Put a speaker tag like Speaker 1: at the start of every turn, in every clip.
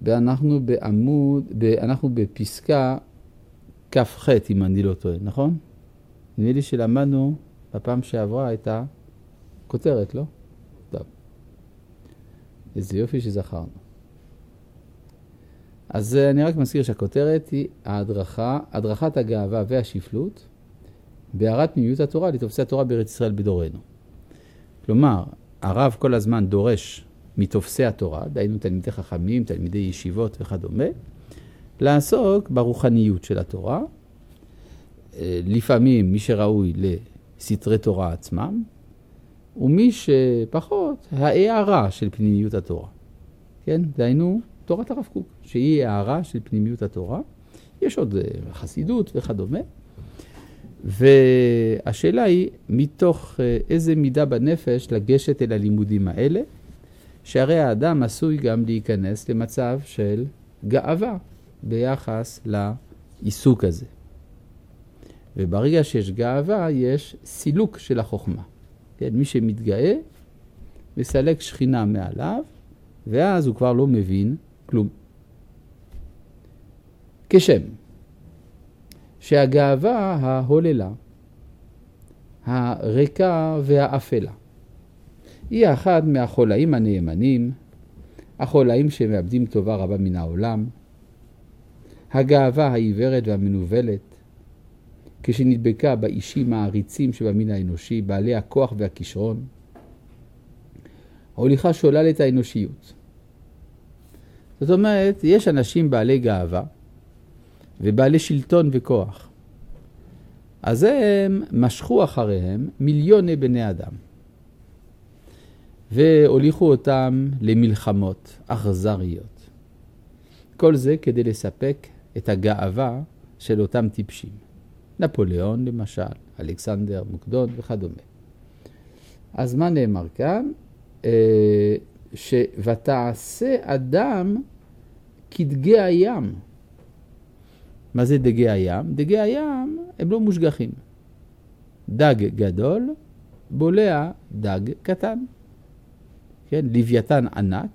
Speaker 1: אנחנו בפסקה כ"ח, אם אני לא טועה, נכון? נראה לי שלמדנו בפעם שעברה את הכותרת, לא? טוב. איזה יופי שזכרנו. אז אני רק מזכיר שהכותרת היא הדרכת הגאווה והשפלות, בהארת פנימיות התורה לתופסי התורה בארץ ישראל בדורנו. כלומר, הרב כל הזמן דורש מתופסי התורה, דהיינו תלמידי חכמים, תלמידי ישיבות וכדומה, לעסוק ברוחניות של התורה, לפעמים מי שראוי לסתרי תורה עצמם, ומי שפחות הערה של פנימיות התורה. כן? דהיינו תורת הרב קוק, שהיא הערה של פנימיות התורה. יש עוד חסידות וכדומה. והשאלה היא, מתוך איזה מידה בנפש לגשת אל הלימודים האלה, שהרי האדם עשוי גם להיכנס למצב של גאווה ביחס לעיסוק הזה. וברגע שיש גאווה, יש סילוק של החוכמה. כן? מי שמתגאה, מסלק שכינה מעליו, ואז הוא כבר לא מבין כלום. כשם שהגאווה ההוללה, הריקה והאפלה, היא אחד מהחולאים הנאמנים, החולאים שמאבדים טובה רבה מן העולם, הגאווה העיוורת והמנובלת, כשנדבקה באישים העריצים שבמין האנושי, בעלי הכוח והכישרון, הוליכה שולל את האנושיות. זאת אומרת, יש אנשים בעלי גאווה ובעלי שלטון וכוח. אז הם משכו אחריהם מיליוני בני אדם. והוליכו אותם למלחמות אכזריות. כל זה כדי לספק את הגאווה של אותם טיפשים. נפוליאון למשל, אלכסנדר מוקדון וכדומה. אז מה נאמר כאן? ותעשה אדם כדגי הים. מה זה דגי הים? דגי הים הם לא מושגחים. דג גדול בולע דג קטן. כן? לוויתן ענק,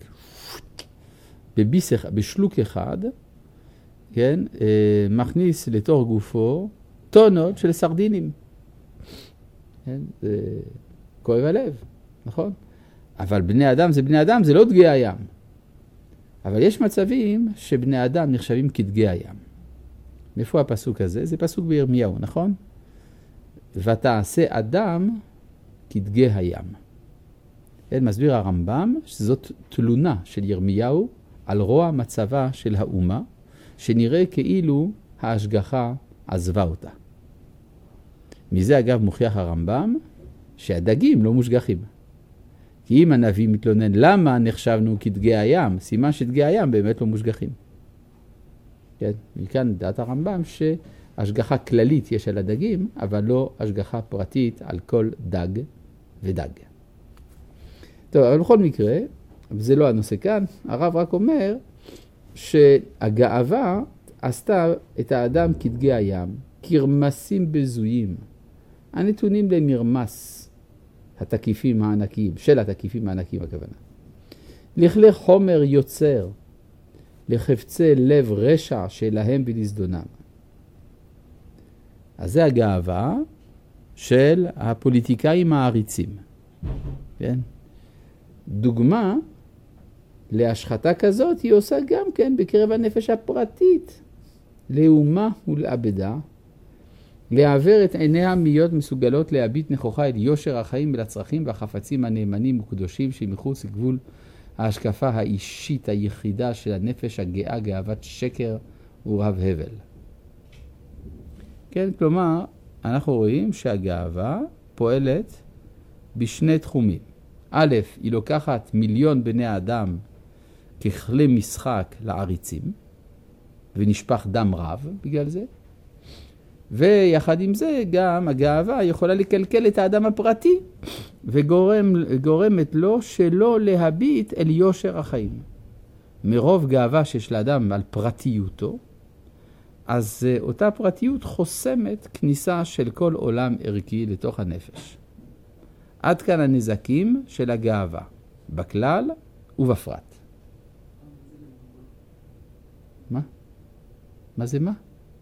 Speaker 1: בשלוק אחד, כן? מכניס לתוך גופו טונות של סרדינים. כן? זה כואב הלב, נכון? אבל בני אדם זה בני אדם, זה לא דגי הים. אבל יש מצבים שבני אדם נחשבים כדגי הים. מאיפה הפסוק הזה? זה פסוק בירמיהו, נכון? ותעשה אדם כדגי הים. כן, מסביר הרמב"ם שזאת תלונה של ירמיהו על רוע מצבה של האומה, שנראה כאילו ההשגחה עזבה אותה. מזה אגב מוכיח הרמב"ם שהדגים לא מושגחים. כי אם הנביא מתלונן למה נחשבנו כדגי הים, סימן שדגי הים באמת לא מושגחים. כן, מכאן דעת הרמב"ם שהשגחה כללית יש על הדגים, אבל לא השגחה פרטית על כל דג ודג. טוב, אבל בכל מקרה, זה לא הנושא כאן, הרב רק אומר שהגאווה עשתה את האדם כדגי הים, כרמסים בזויים, הנתונים למרמס התקיפים הענקיים, של התקיפים הענקיים הכוונה. לכלי חומר יוצר, לחפצי לב רשע שלהם ולזדונם. אז זה הגאווה של הפוליטיקאים העריצים. כן? דוגמה להשחתה כזאת היא עושה גם כן בקרב הנפש הפרטית, לאומה ולעבדה, לעבר את עיניה מיות מסוגלות להביט נכוחה אל יושר החיים ולצרכים והחפצים הנאמנים וקדושים שמחוץ לגבול ההשקפה האישית היחידה של הנפש הגאה, גאוות שקר ורב הבל. כן, כלומר, אנחנו רואים שהגאווה פועלת בשני תחומים. א', היא לוקחת מיליון בני האדם ככלי משחק לעריצים, ונשפך דם רב בגלל זה. ויחד עם זה גם הגאווה יכולה לקלקל את האדם הפרטי, וגורמת לו שלא להביט אל יושר החיים. מרוב גאווה שיש לאדם על פרטיותו, אז אותה פרטיות חוסמת כניסה של כל עולם ערכי לתוך הנפש. עד כאן הנזקים של הגאווה, בכלל ובפרט. מה? מה זה מה?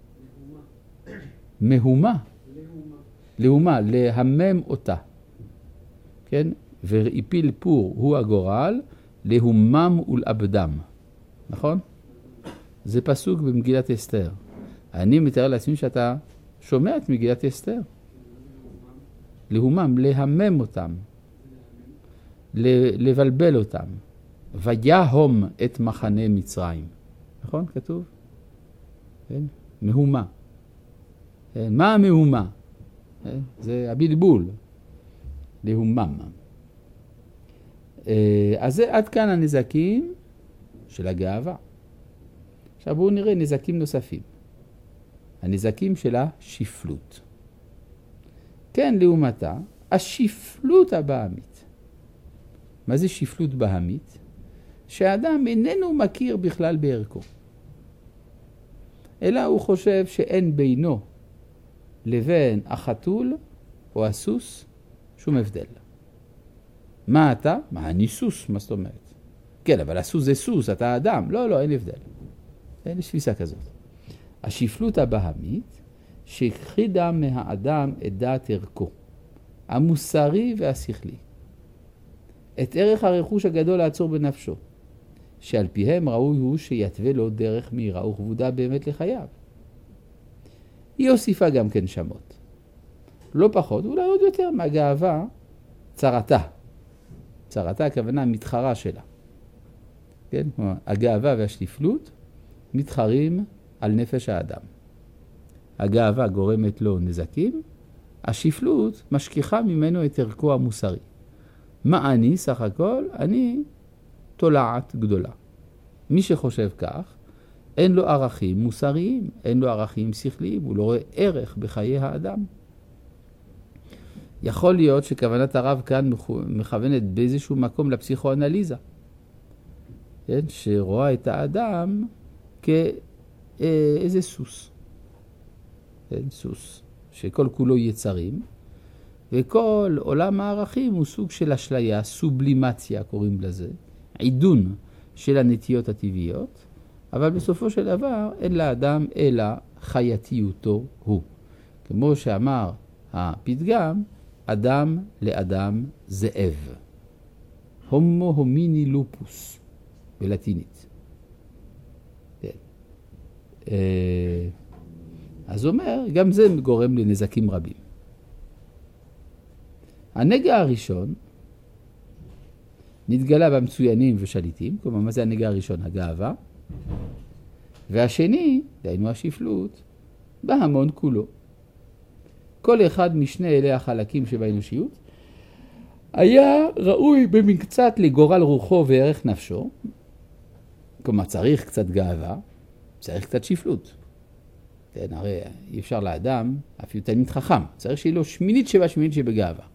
Speaker 1: מהומה. להומה, להמם אותה. כן? והפיל פור הוא הגורל, להומם ולאבדם. נכון? זה פסוק במגילת אסתר. אני מתאר לעצמי שאתה שומע את מגילת אסתר. להומם, להמם אותם. לבלבל אותם. ויהום את מחנה מצרים. נכון? כתוב? כן? מהומה. כן? מה המהומה? כן? זה הבלבול. להומם. אז זה עד כאן הנזקים של הגאווה. עכשיו בואו נראה נזקים נוספים. הנזקים של השפלות. כן, לעומתה, השפלות הבהמית. מה זה שפלות בהמית? שהאדם איננו מכיר בכלל בערכו. אלא הוא חושב שאין בינו לבין החתול או הסוס שום הבדל. מה אתה? מה, אני סוס, מה זאת אומרת? כן, אבל הסוס זה סוס, אתה אדם. לא, אין הבדל. אין תפיסה כזאת. השפלות הבהמית שהכחידה מהאדם את דעת ערכו, המוסרי והשכלי. את ערך הרכוש הגדול לעצור בנפשו, שעל פיהם ראוי הוא שיתווה לו דרך מהירה וכבודה באמת לחייו. היא הוסיפה גם כן שמות. לא פחות, אולי עוד יותר מהגאווה, צרתה. צרתה הכוונה מתחרה שלה. כן? הגאווה והשפלות מתחרים על נפש האדם. הגאווה גורמת לו נזקים, השפלות משכיחה ממנו את ערכו המוסרי. מה אני סך הכל? אני תולעת גדולה. מי שחושב כך, אין לו ערכים מוסריים, אין לו ערכים שכליים, הוא לא רואה ערך בחיי האדם. יכול להיות שכוונת הרב כאן מכוונת באיזשהו מקום לפסיכואנליזה, כן? שרואה את האדם כאיזה סוס. כן? סוס, שכל כולו יצרים, וכל עולם הערכים הוא סוג של אשליה, סובלימציה קוראים לזה, עידון של הנטיות הטבעיות, אבל בסופו של דבר אין לאדם אלא חייתיותו הוא. כמו שאמר הפתגם, אדם לאדם זאב. הומו הומיני לופוס, בלטינית. אז אומר, גם זה גורם לנזקים רבים. הנגע הראשון נתגלה במצוינים ושליטים, כלומר מה זה הנגע הראשון? הגאווה. והשני, דהיינו השפלות, בהמון כולו. כל אחד משני אלה החלקים שבאנושיות היה ראוי במקצת לגורל רוחו וערך נפשו. כלומר צריך קצת גאווה, צריך קצת שפלות. כן, הרי אי אפשר לאדם, אפילו תלמיד חכם, צריך שיהיה לו שמינית שבגאווה.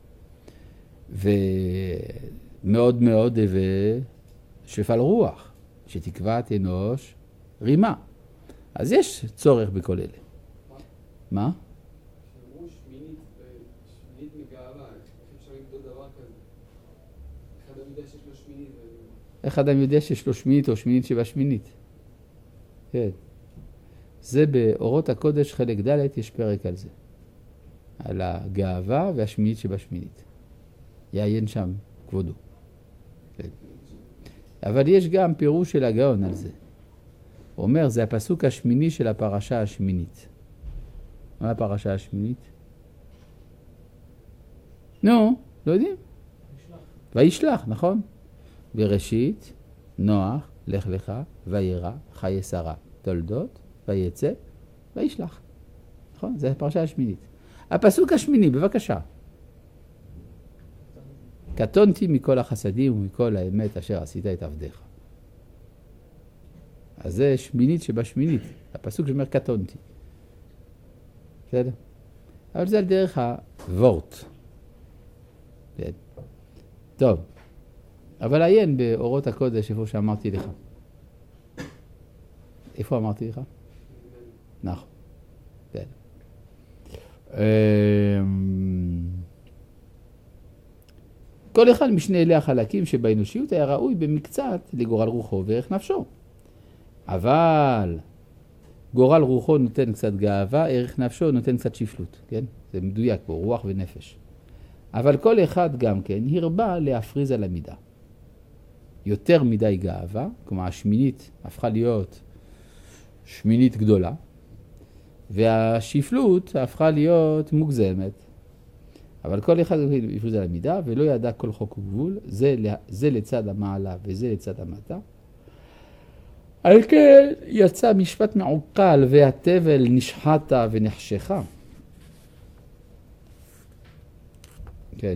Speaker 1: ומאוד מאוד ושפל רוח, שתקוות אנוש רימה. אז יש צורך בכל אלה. מה?
Speaker 2: שאמרו שמינית מגאווה, איך אפשר למדוד דבר כזה? איך אדם יודע שיש לו שמינית?
Speaker 1: איך אדם יודע שיש לו שמינית או שמינית שבשמינית? כן. זה באורות הקודש חלק ד' יש פרק על זה. על הגאווה והשמינית שבשמינית. יעיין שם כבודו. כן. אבל יש גם פירוש של הגאון על זה. הוא אומר, זה הפסוק השמיני של הפרשה השמינית. מה הפרשה השמינית? נו, לא יודעים. וישלח, נכון? בראשית, נוח, לך לך, וירא, חיי שרה, תולדות, ויצא, וישלח. נכון? זה הפרשה השמינית. הפסוק השמיני, בבקשה. קטונתי מכל החסדים ומכל האמת אשר עשית את עבדיך. אז זה שמינית שבשמינית. הפסוק שאומר קטונתי. בסדר? אבל זה על דרך הוורט. כן. טוב. אבל עיין באורות הקודש איפה שאמרתי לך. איפה אמרתי לך? נכון. כן. כל אחד משני אלה החלקים שבאנושיות היה ראוי במקצת לגורל רוחו וערך נפשו. אבל גורל רוחו נותן קצת גאווה, ערך נפשו נותן קצת שפלות, כן? זה מדויק פה, רוח ונפש. אבל כל אחד גם כן הרבה להפריז על המידה. יותר מדי גאווה, כמו השמינית הפכה להיות שמינית גדולה, והשפלות הפכה להיות מוגזמת. אבל כל אחד יפריז על המידה, ולא ידע כל חוק וגבול, זה לצד המעלה וזה לצד המטה. על כן יצא משפט מעוקל והתבל נשחטה ונחשכה. כן.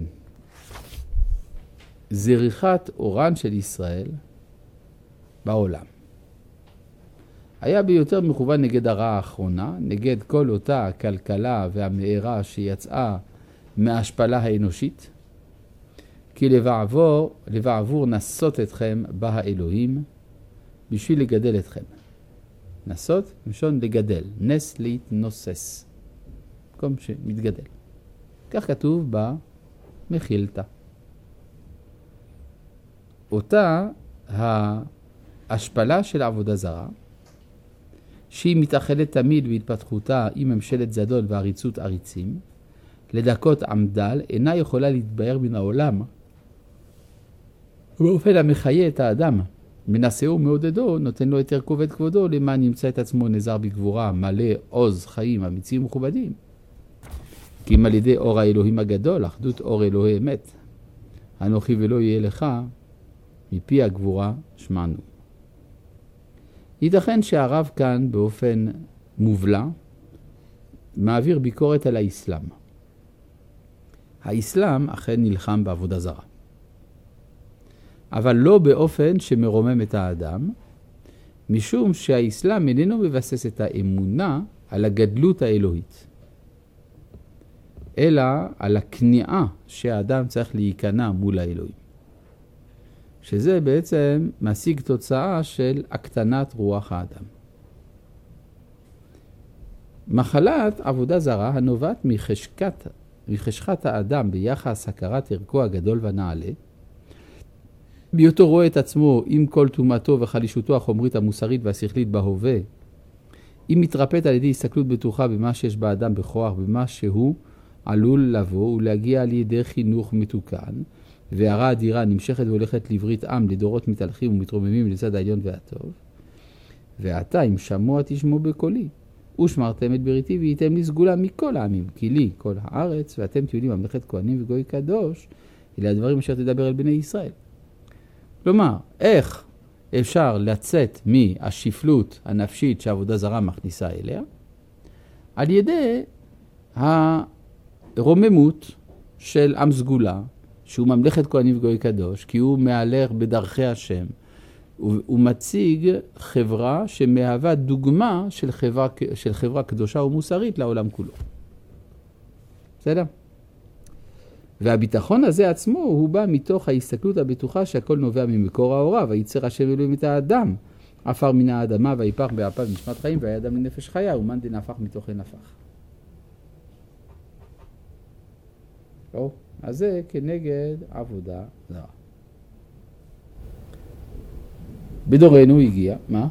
Speaker 1: זריחת אורן של ישראל בעולם. היה ביותר מכוון נגד הרעה האחרונה, נגד כל אותה הכלכלה והמארה שיצאה מההשפלה האנושית, כי לבעבור נסות אתכם בה האלוהים בשביל לגדל אתכם. נסות, משון לגדל, נס להתנוסס, מקום שמתגדל. כך כתוב במחילתא. אותה ההשפלה של עבודה זרה, שהיא מתאחדת תמיד בהתפתחותה עם ממשלת זדון ועריצות עריצים, לדקות עמדל, אינה יכולה להתבהר מן העולם, באופן המחיה את האדם, מנסהו מעודדו, נותן לו יותר כובד כבודו, למען נמצא את עצמו נזר בגבורה, מלא עוז חיים אמיצים ומכובדים. כי אם על ידי אור האלוהים הגדול, אחדות אור אלוהי אמת, אנוכי ולא יהיה לך, מפי הגבורה שמענו. ייתכן שהרב כאן באופן מובלע, מעביר ביקורת על האסלאם. האסלאם אכן נלחם בעבודה זרה. אבל לא באופן שמרומם את האדם, משום שהאסלאם איננו מבסס את האמונה על הגדלות האלוהית, אלא על הכניעה שהאדם צריך להיכנע מול האלוהים. שזה בעצם משיג תוצאה של הקטנת רוח האדם. מחלת עבודה זרה הנובעת מחשכת האדם ביחס הכרת ערכו הגדול והנעלה, בהיותו רואה את עצמו עם כל תומתו וחלישותו החומרית המוסרית והשכלית בהווה, אם מתרפאת על ידי הסתכלות בטוחה במה שיש באדם בכוח, במה שהוא עלול לבוא ולהגיע על ידי חינוך מתוקן, והרע אדירה נמשכת והולכת לברית עם לדורות מתהלכים ומתרוממים לצד העליון והטוב. ועתה אם שמוע תשמעו בקולי, ושמרתם את בריתי והייתם לי סגולה מכל העמים, כי לי כל הארץ ואתם תהיו לי ממלכת כהנים וגוי קדוש, אלה הדברים אשר תדבר אל בני ישראל. כלומר, איך אפשר לצאת מהשפלות הנפשית שעבודה זרה מכניסה אליה? על ידי הרוממות של עם סגולה, שהוא ממלכת כהנים וגוי קדוש, כי הוא מהלך בדרכי השם. הוא מציג חברה שמהווה דוגמה של חברה קדושה ומוסרית לעולם כולו. בסדר? והביטחון הזה עצמו הוא בא מתוך ההסתכלות הבטוחה שהכל נובע ממקור האורה, ויצר השם אלוהים את האדם, עפר מן האדמה ויפח באפיו נשמת חיים, והיה אדם לנפש חיה, ומאן דנפח מתוכן נפח. אז זה כנגד עבודה זרה. בדורנו הגיע, מה?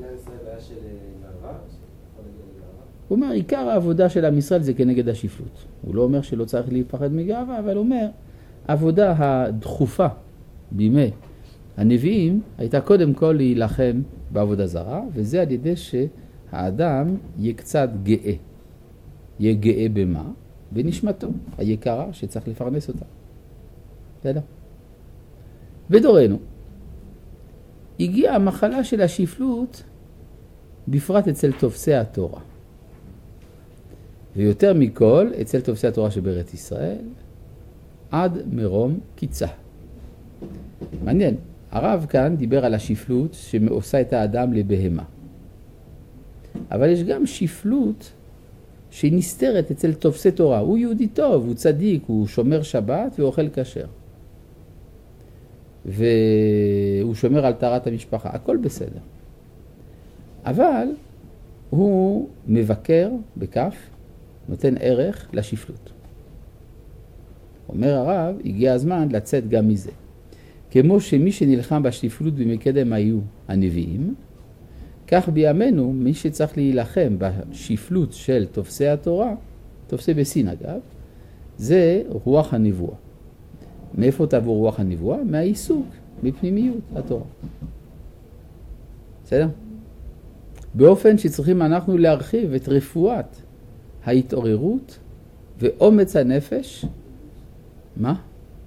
Speaker 1: הוא אומר, עיקר העבודה של עם ישראל זה כנגד השפלות. הוא לא אומר שלא צריך להיפחד מגאווה, אבל הוא אומר, העבודה הדחופה בימי הנביאים הייתה קודם כל להילחם בעבודה זרה, וזה על ידי שהאדם יהיה קצת גאה. יהיה גאה במה? בנשמתו, היקרה שצריך לפרנס אותה. בסדר? בדורנו הגיעה המחלה של השפלות, בפרט אצל תופסי התורה. ויותר מכל, אצל תופסי התורה שבארץ ישראל, עד מרום קיצה. מעניין, הרב כאן דיבר על השפלות שעושה את האדם לבהמה. אבל יש גם שפלות שהיא נסתרת אצל תופסי תורה. הוא יהודי טוב, הוא צדיק, הוא שומר שבת ואוכל כשר. והוא שומר על טהרת המשפחה, הכל בסדר. אבל הוא מבקר בכף, נותן ערך לשפלות. אומר הרב, הגיע הזמן לצאת גם מזה. כמו שמי שנלחם בשפלות במקדם היו הנביאים, כך בימינו, מי שצריך להילחם בשפלות של תופסי התורה, תופסי בסין אגב, זה רוח הנבואה. מאיפה תבוא רוח הנבואה? מהעיסוק, בפנימיות התורה. בסדר? באופן שצריכים אנחנו להרחיב את רפואת ההתעוררות ואומץ הנפש. מה?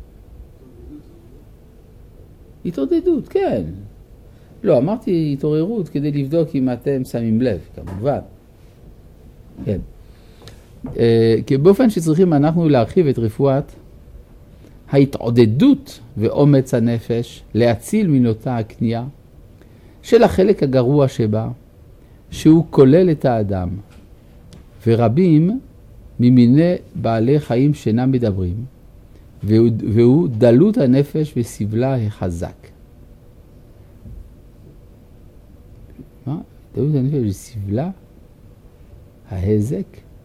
Speaker 1: התעודדות, כן. לא, אמרתי התעוררות כדי לבדוק אם אתם שמים לב, כמובן. כן. באופן שצריכים אנחנו להרחיב את רפואת ההתעודדות ואומץ הנפש, להציל מן אותה הקנייה של החלק הגרוע שבה, שהוא כולל את האדם, ורבים ממיני בעלי חיים שאינם מדברים, והוא דלות הנפש וסבלה החזק. מה? דלות הנפש וסבלה ההזק?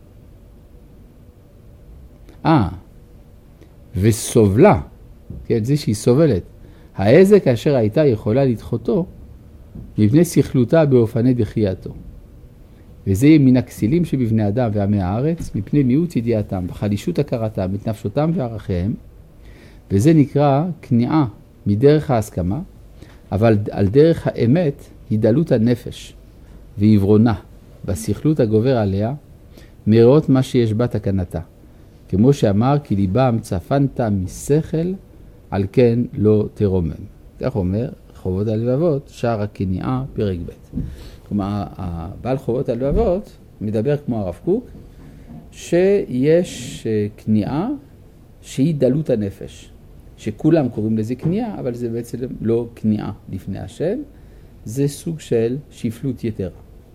Speaker 1: וסובלה, כן, זה שהיא סובלת. ההזק אשר הייתה יכולה לדחותו, מפני שכלותה באופני דחייתו. וזה מן הכסילים שבבני אדם ועמי הארץ, מפני מיעוט ידיעתם וחלישות הכרתם, את נפשותם וערכיהם, וזה נקרא כניעה מדרך ההסכמה, אבל על דרך האמת היא דלות הנפש ועברונה בשכלות הגובר עליה, מראות מה שיש בה תקנתה. כמו שאמר, כי ליבם צפנת משכל, על כן לא תרומם. כך אומר חובות הלבבות, שער הכניעה, פרק ב'. כלומר, הבעל חובות הלבבות מדבר כמו הרב קוק, שיש כניעה שהיא דלות הנפש. שכולם קוראים לזה כניעה, אבל זה בעצם לא כניעה לפני השם, זה סוג של שפלות יתרה.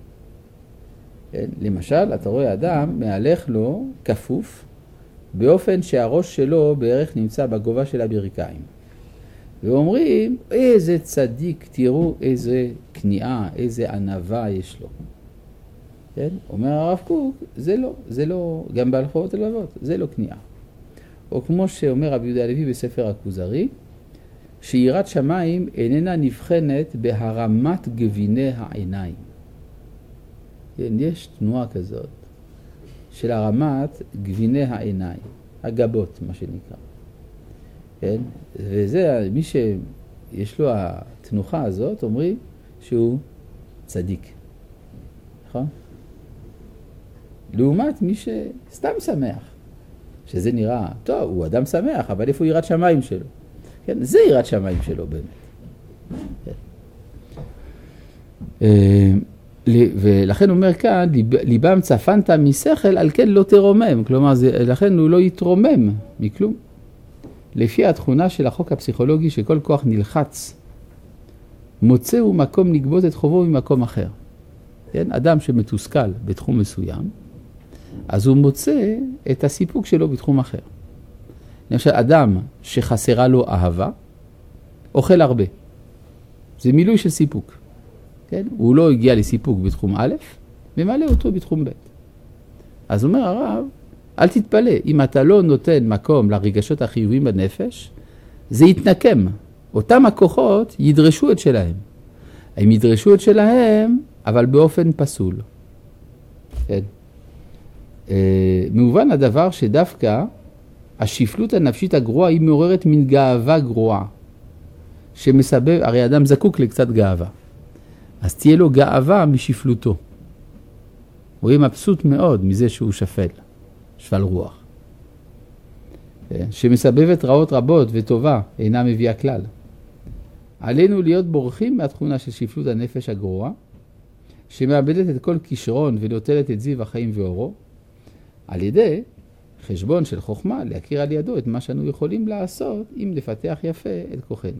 Speaker 1: למשל, אתה רואה אדם מהלך לו כפוף, באופן שהראש שלו בערך נמצא בגובה של הברכיים. ואומרים, איזה צדיק, תראו איזה כניעה, איזה ענווה יש לו. כן? אומר הרב קוק, זה לא, גם בעל חובות הלבבות, זה לא כניעה. או כמו שאומר רבי יהודה הלוי בספר הכוזרי, שיראת שמיים איננה נבחנת בהרמת גביני העיניים. כן, יש תנועה כזאת של הרמת גביני העיניים, הגבות מה שנקרא. כן? וזה, מי שיש לו התנוחה הזאת, אומרים שהוא צדיק. נכון? לעומת מי שסתם שמח. שזה נראה, טוב, הוא אדם שמח, אבל איפה יראת שמיים שלו? כן? זה יראת שמיים שלו באמת. כן. ולכן אומר כאן, ליבם צפנת משכל, על כן לא תרומם. כלומר, לכן הוא לא יתרומם מכלום. לפי התכונה של החוק הפסיכולוגי שכל כוח נלחץ, מוצא הוא מקום לגבות את חובו ממקום אחר. כן? אדם שמתוסכל בתחום מסוים, אז הוא מוצא את הסיפוק שלו בתחום אחר. למשל, אדם שחסרה לו אהבה, אוכל הרבה. זה מילוי של סיפוק. כן? הוא לא הגיע לסיפוק בתחום א', ממלא אותו בתחום ב'. אז אומר הרב, אל תתפלא, אם אתה לא נותן מקום לרגשות החיוביים בנפש, זה יתנקם. אותם הכוחות ידרשו את שלהם. הם ידרשו את שלהם, אבל באופן פסול. כן. מובן הדבר שדווקא השפלות הנפשית הגרועה היא מעוררת מן גאווה גרועה. שמסבב, הרי אדם זקוק לקצת גאווה. אז תהיה לו גאווה משפלותו. הוא יהיה מבסוט מאוד מזה שהוא שפל רוח. שמסבבת רעות רבות וטובה אינה מביאה כלל. עלינו להיות בורחים מהתכונה של שפלות הנפש הגרועה, שמאבדת את כל כישרון ונוטלת את זיו החיים ואורו, על ידי חשבון של חוכמה להכיר על ידו את מה שאנו יכולים לעשות אם לפתח יפה את כוחנו.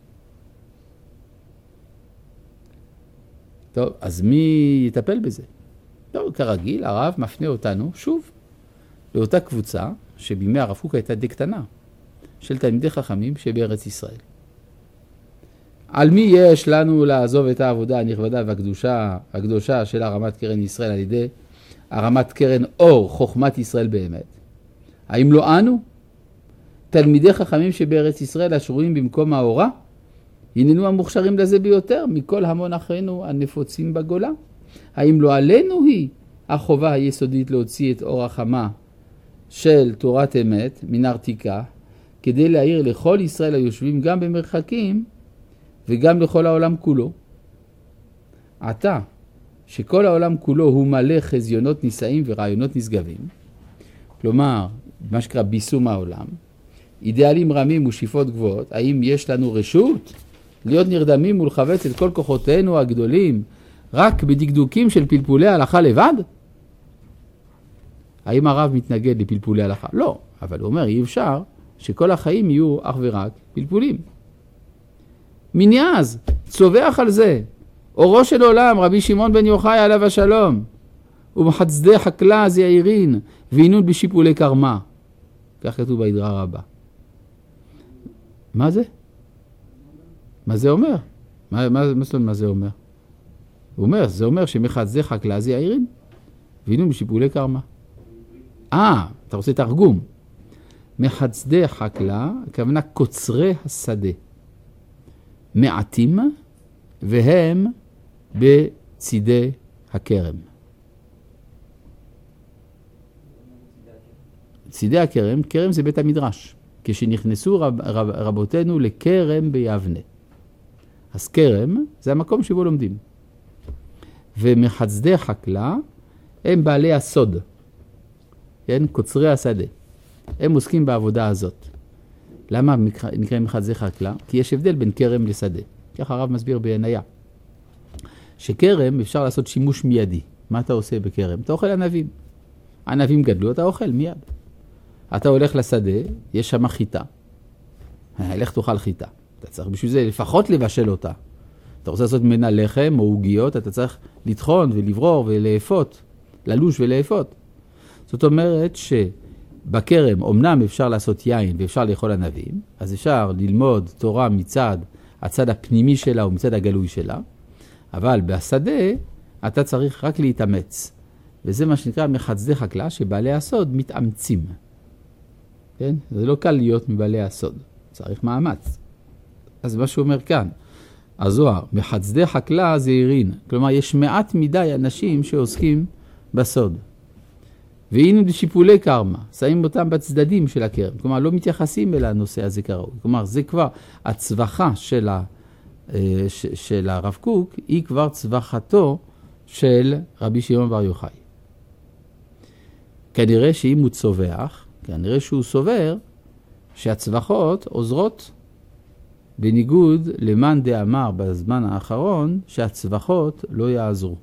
Speaker 1: טוב, אז מי יטפל בזה? טוב, כרגיל, הרב מפנה אותנו שוב לאותה קבוצה שבימי הרב קוק הייתה די קטנה, של תלמידי חכמים שבארץ ישראל. על מי יש לנו לעזוב את העבודה הנכבדה והקדושה של הרמת קרן ישראל על ידי הרמת קרן אור חוכמת ישראל באמת? האם לא אנו? תלמידי חכמים שבארץ ישראל השרויים במקום האורה, הננו המוכשרים לזה ביותר מכל המון אחינו הנפוצים בגולה. האם לא עלינו היא החובה היסודית להוציא את אור החמה של תורת אמת מן ארתיקה, כדי להעיר לכל ישראל היושבים גם במרחקים וגם לכל העולם כולו. עתה, שכל העולם כולו הוא מלא חזיונות נישאים ורעיונות נשגבים, כלומר, מה שקרה ביסום העולם, אידיאלים רמים ושאיפות גבוהות, האם יש לנו רשות להיות נרדמים ולחבץ את כל כוחותינו הגדולים רק בדקדוקים של פלפולי הלכה לבד? האם הרב מתנגד לפלפולי הלכה? לא, אבל הוא אומר, אי אפשר שכל החיים יהיו אך ורק פלפולים. מניאז, צובח על זה, אורו של עולם, רבי שמעון בן יוחאי עליו השלום, ומחצדי חקלה זעירין, ועינון בשיפולי קרמה. כך כתוב בהדרה רבה. מה זה? מה זה אומר? מה זה אומר? הוא אומר, זה אומר שמחצדי חקלה זעירין, ועינון בשיפולי קרמה. אתה רוצה תרגום. מחצדי חקלה, הכוונה קוצרי השדה. מעטים, והם בצידי הכרם. צידי הכרם, כרם זה בית המדרש. כשנכנסו רבותינו לכרם ביבנה. אז כרם זה המקום שבו לומדים. ומחצדי חקלה הם בעלי הסוד. כן? קוצרי השדה. הם עוסקים בעבודה הזאת. למה נקראים מחצדי חקלה? כי יש הבדל בין כרם לשדה. ככה הרב מסביר בעניה. שכרם אפשר לעשות שימוש מיידי. מה אתה עושה בכרם? אתה אוכל ענבים. ענבים גדלו, אתה אוכל מיד. אתה הולך לשדה, יש שם חיטה. לך תאכל חיטה. אתה צריך בשביל זה לפחות לבשל אותה. אתה רוצה לעשות ממנה לחם או עוגיות, אתה צריך לטחון ולברור ולאפות, ללוש ולאפות. זאת אומרת שבכרם אמנם אפשר לעשות יין ואפשר לאכול ענבים, אז אפשר ללמוד תורה מצד הצד הפנימי שלה ומצד הגלוי שלה, אבל בשדה אתה צריך רק להתאמץ. וזה מה שנקרא מחצדי חקלה, שבעלי הסוד מתאמצים. כן? זה לא קל להיות מבעלי הסוד. צריך מאמץ. אז מה שהוא אומר כאן, הזוהר, מחצדי חקלה זעירין. כלומר, יש מעט מדי אנשים שעוסקים בסוד. והנה בשיפולי קרמה, שמים אותם בצדדים של הכרם. כלומר, לא מתייחסים אל הנושא הזה כראוי. כלומר, זה כבר הצווחה של הרב קוק, היא כבר צווחתו של רבי שמעון בר יוחאי. כנראה שאם הוא צווח, כנראה שהוא סובר שהצווחות עוזרות, בניגוד למאן דאמר בזמן האחרון שהצווחות לא יעזרו.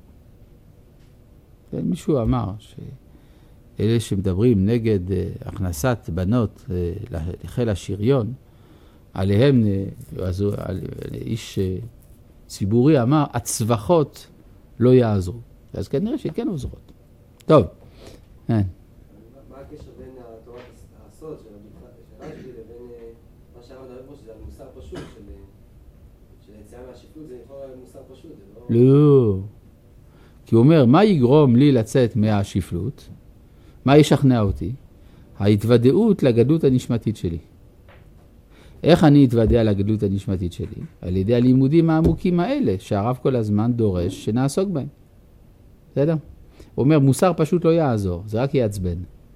Speaker 1: מישהו אמר שאלה שמדברים נגד הכנסת בנות לחיל השריון, עליהם איש ציבורי אמר, הצווחות לא יעזרו. אז כנראה שכן עוזרות. טוב.
Speaker 3: מה הקשר בין תורת הסוד של רש"י לבין מה שהרב מדבר פה, שזה מוסר פשוט, של היציאה מהשפלות, זה יכול להיות מוסר פשוט, זה
Speaker 1: לא. כי הוא אומר, מה יגרום לי לצאת מהשפלות? מה ישכנע אותי? ההתוודעות לגדלות הנשמתית שלי. איך אני אתוודע לגדלות הנשמתית שלי? על ידי הלימודים העמוקים האלה, שהרב כל הזמן דורש שנעסוק בהם. בסדר? הוא אומר, מוסר פשוט לא יעזור, זה רק יעצבן.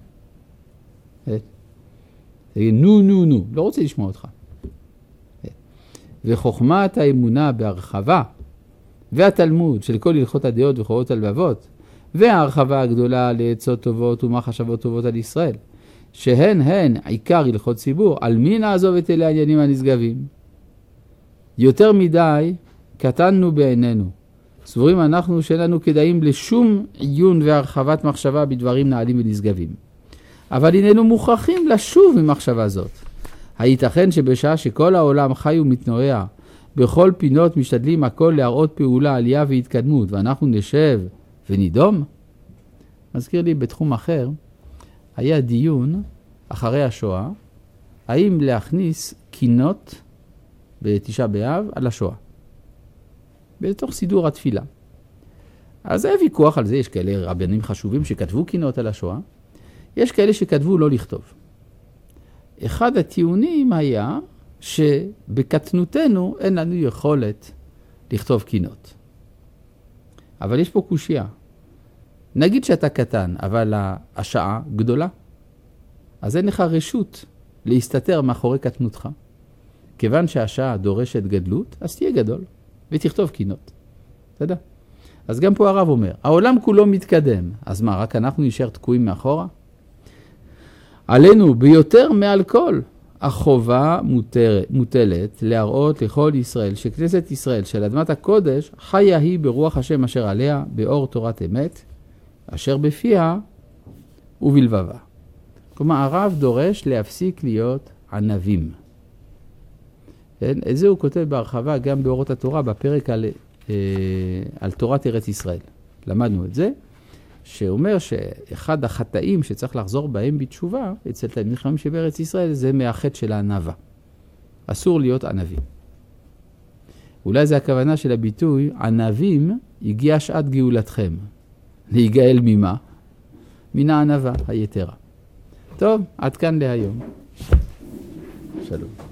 Speaker 1: נו, לא רוצה לשמוע אותך. וחוכמת האמונה בהרחבה, והתלמוד של כל הלכות הדעות וחורות הלבבות, וההרחבה הגדולה לעצות טובות ומחשבות טובות על ישראל, שהן עיקר הלכות ציבור, על מי נעזוב את אלה העניינים הנשגבים? יותר מדי קטנו בעינינו. סבורים אנחנו שלנו כדאים לשום עיון והרחבת מחשבה בדברים נעלים ונשגבים. אבל הננו מוכרחים לשוב ממחשבה זאת. הייתכן שבשעה שכל העולם חי ומתנועע, בכל פינות משתדלים הכל להראות פעולה, עלייה והתקדמות, ואנחנו נשב ונידום? מזכיר לי בתחום אחר, היה דיון אחרי השואה, האם להכניס קינות בתשעה באב על השואה. בתוך סידור התפילה. אז היה ויכוח על זה, יש כאלה רבנים חשובים שכתבו קינות על השואה, יש כאלה שכתבו לא לכתוב. אחד הטיעונים היה שבקטנותנו אין לנו יכולת לכתוב קינות. אבל יש פה קושיה. נגיד שאתה קטן, אבל השעה גדולה. אז אין לך רשות להסתתר מאחורי קטנותך. כיוון שהשעה דורשת גדלות, אז תהיה גדול ותכתוב קינות. אתה יודע? אז גם פה הרב אומר, העולם כולו מתקדם. אז מה, רק אנחנו נשאר תקועים מאחורה? עלינו ביותר מעל כל החובה מוטלת להראות לכל ישראל שכנסת ישראל של אדמת הקודש חיה היא ברוח השם אשר עליה באור תורת אמת אשר בפיה ובלבבה. כלומר הרב דורש להפסיק להיות ענבים. כן? את זה הוא כותב בהרחבה גם באורות התורה בפרק על תורת ארץ ישראל. למדנו את זה. שאומר שאחד החטאים שצריך לחזור בהם בתשובה, אצל תלמידי חכמים שבארץ ישראל, זה מהחטא של הענווה. אסור להיות ענבים. אולי זה הכוונה של הביטוי, ענבים הגיעה שעת גאולתכם. להיגאל ממה? מן הענווה היתרה. טוב, עד כאן להיום. שלום.